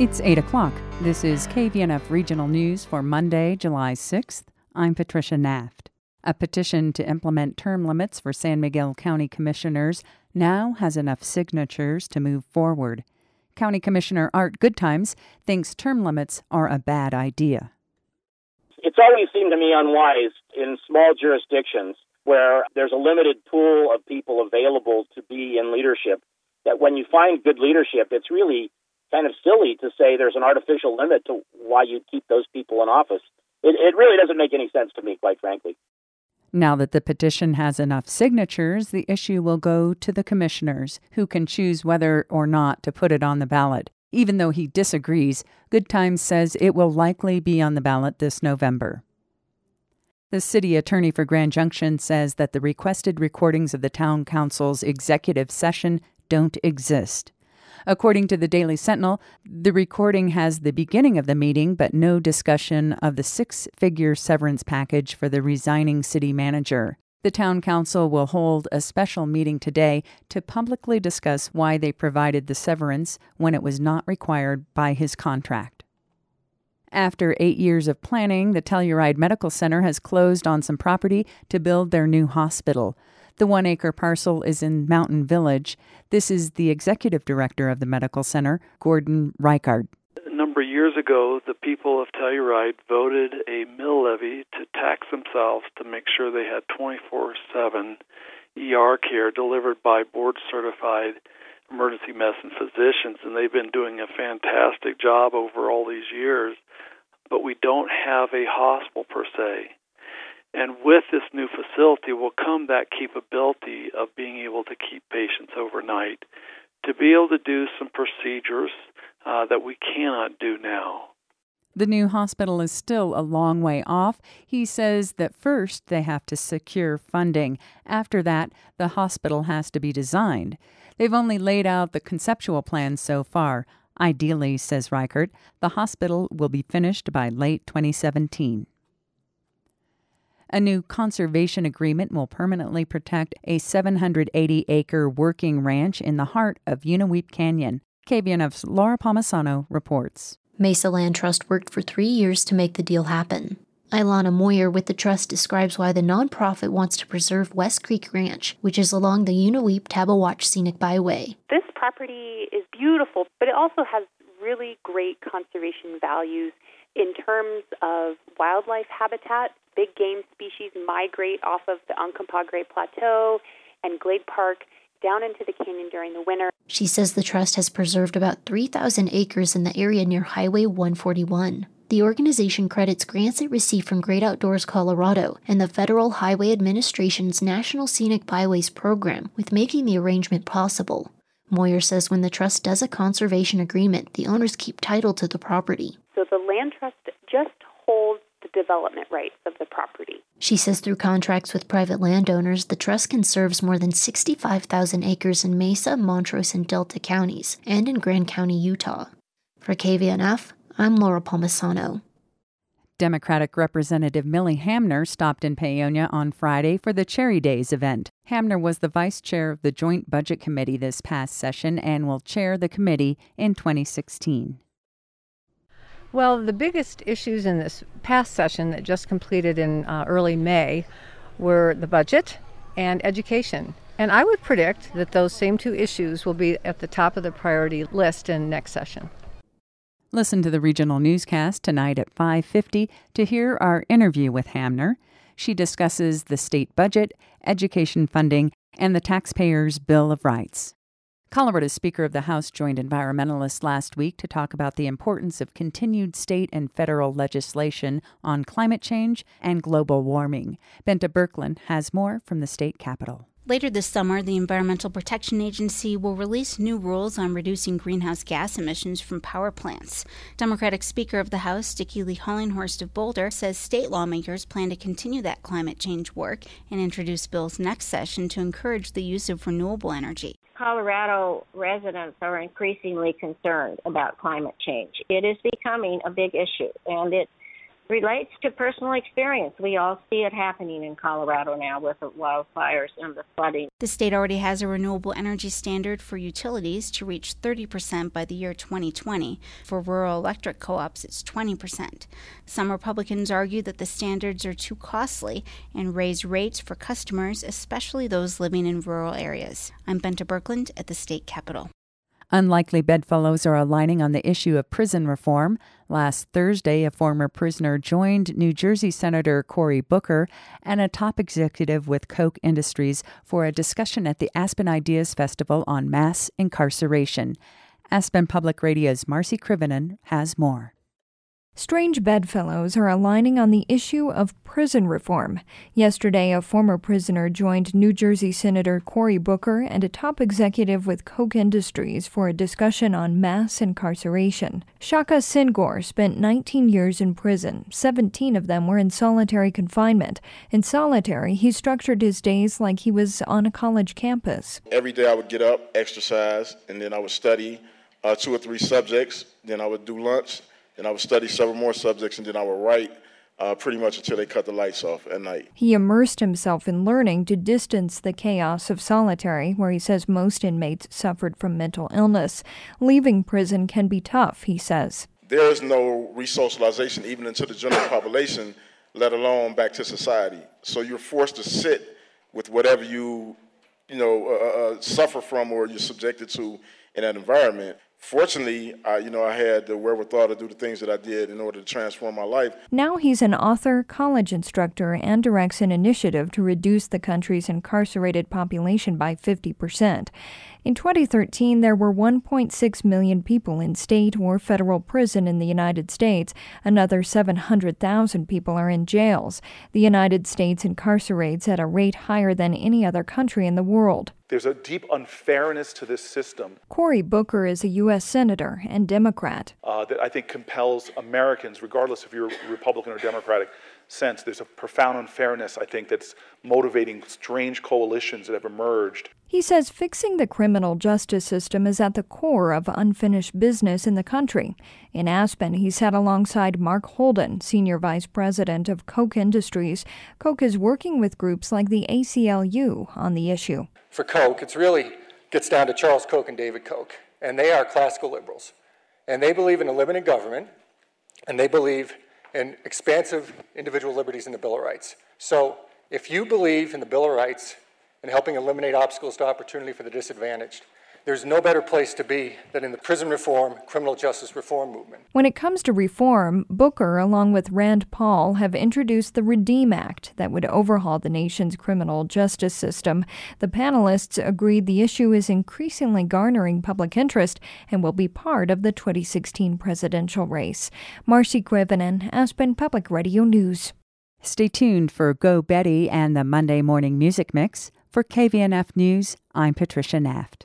It's 8 o'clock. This is KVNF Regional News for Monday, July 6th. I'm Patricia Naft. A petition to implement term limits for San Miguel County Commissioners now has enough signatures to move forward. County Commissioner Art Goodtimes thinks term limits are a bad idea. It's always seemed to me unwise in small jurisdictions where there's a limited pool of people available to be in leadership, that when you find good leadership, it's really kind of silly to say there's an artificial limit to why you keep those people in office. It really doesn't make any sense to me, quite frankly. Now that the petition has enough signatures, the issue will go to the commissioners, who can choose whether or not to put it on the ballot. Even though he disagrees, Goodtimes says it will likely be on the ballot this November. The city attorney for Grand Junction says that the requested recordings of the town council's executive session don't exist. According to the Daily Sentinel, the recording has the beginning of the meeting, but no discussion of the six-figure severance package for the resigning city manager. The town council will hold a special meeting today to publicly discuss why they provided the severance when it was not required by his contract. After 8 years of planning, the Telluride Medical Center has closed on some property to build their new hospital. The 1-acre parcel is in Mountain Village. This is the executive director of the medical center, Gordon Reichard. A number of years ago, the people of Telluride voted a mill levy to tax themselves to make sure they had 24/7 ER care delivered by board-certified emergency medicine physicians, and they've been doing a fantastic job over all these years. But we don't have a hospital per se. And with this new facility will come that capability of being able to keep patients overnight, to be able to do some procedures that we cannot do now. The new hospital is still a long way off. He says that first they have to secure funding. After that, the hospital has to be designed. They've only laid out the conceptual plans so far. Ideally, says Reichert, the hospital will be finished by late 2017. A new conservation agreement will permanently protect a 780-acre working ranch in the heart of Unaweep Canyon. KVNF's Laura Palmisano reports. Mesa Land Trust worked for 3 years to make the deal happen. Ilana Moyer with the trust describes why the nonprofit wants to preserve West Creek Ranch, which is along the Unaweep-Tabawatch Scenic Byway. This property is beautiful, but it also has really great conservation values in terms of wildlife habitat. Big game species migrate off of the Uncompahgre Plateau and Glade Park down into the canyon during the winter. She says the trust has preserved about 3,000 acres in the area near Highway 141. The organization credits grants it received from Great Outdoors Colorado and the Federal Highway Administration's National Scenic Byways program with making the arrangement possible. Moyer says when the trust does a conservation agreement, the owners keep title to the property. So the land trust just holds the development rights of the property. She says through contracts with private landowners, the trust conserves more than 65,000 acres in Mesa, Montrose, and Delta counties, and in Grand County, Utah. For KVNF, I'm Laura Palmisano. Democratic Representative Millie Hamner stopped in Paonia on Friday for the Cherry Days event. Hamner was the vice chair of the Joint Budget Committee this past session and will chair the committee in 2016. Well, the biggest issues in this past session that just completed in early May were the budget and education. And I would predict that those same two issues will be at the top of the priority list in next session. Listen to the regional newscast tonight at 5:50 to hear our interview with Hamner. She discusses the state budget, education funding, and the Taxpayers' Bill of Rights. Colorado Speaker of the House joined environmentalists last week to talk about the importance of continued state and federal legislation on climate change and global warming. Benta Birkeland has more from the state capitol. Later this summer, the Environmental Protection Agency will release new rules on reducing greenhouse gas emissions from power plants. Democratic Speaker of the House, Dickie Lee Hollinghorst of Boulder, says state lawmakers plan to continue that climate change work and introduce bills next session to encourage the use of renewable energy. Colorado residents are increasingly concerned about climate change. It is becoming a big issue, and it relates to personal experience. We all see it happening in Colorado now with the wildfires and the flooding. The state already has a renewable energy standard for utilities to reach 30% by the year 2020. For rural electric co-ops, it's 20%. Some Republicans argue that the standards are too costly and raise rates for customers, especially those living in rural areas. I'm Benta Birkeland at the state capitol. Unlikely bedfellows are aligning on the issue of prison reform. Last Thursday, a former prisoner joined New Jersey Senator Cory Booker and a top executive with Koch Industries for a discussion at the Aspen Ideas Festival on mass incarceration. Aspen Public Radio's Marcy Krivonen has more. Strange bedfellows are aligning on the issue of prison reform. Yesterday, a former prisoner joined New Jersey Senator Cory Booker and a top executive with Koch Industries for a discussion on mass incarceration. Shaka Singor spent 19 years in prison. 17 of them were in solitary confinement. In solitary, he structured his days like he was on a college campus. Every day I would get up, exercise, and then I would study 2 or 3 subjects. Then I would do lunch. Then I would study several more subjects, and then I would write pretty much until they cut the lights off at night. He immersed himself in learning to distance the chaos of solitary, where he says most inmates suffered from mental illness. Leaving prison can be tough, he says. There is no resocialization even into the general population, let alone back to society. So you're forced to sit with whatever you suffer from or you're subjected to in that environment. Fortunately, I had the wherewithal to do the things that I did in order to transform my life. Now he's an author, college instructor, and directs an initiative to reduce the country's incarcerated population by 50%. In 2013, there were 1.6 million people in state or federal prison in the United States. Another 700,000 people are in jails. The United States incarcerates at a rate higher than any other country in the world. There's a deep unfairness to this system. Cory Booker is a U.S. Senator and Democrat. That I think compels Americans, regardless if you're Republican or Democratic sense. There's a profound unfairness, I think, that's motivating strange coalitions that have emerged. He says fixing the criminal justice system is at the core of unfinished business in the country. In Aspen, he sat alongside Mark Holden, Senior Vice President of Koch Industries. Koch is working with groups like the ACLU on the issue. For Koch, it really gets down to Charles Koch and David Koch, and they are classical liberals. And they believe in a limited government, and they believe in expansive individual liberties in the Bill of Rights. So if you believe in the Bill of Rights and helping eliminate obstacles to opportunity for the disadvantaged, there's no better place to be than in the prison reform, criminal justice reform movement. When it comes to reform, Booker, along with Rand Paul, have introduced the REDEEM Act that would overhaul the nation's criminal justice system. The panelists agreed the issue is increasingly garnering public interest and will be part of the 2016 presidential race. Marcy Krivonen, Aspen Public Radio News. Stay tuned for Go Betty and the Monday Morning Music Mix. For KVNF News, I'm Patricia Naft.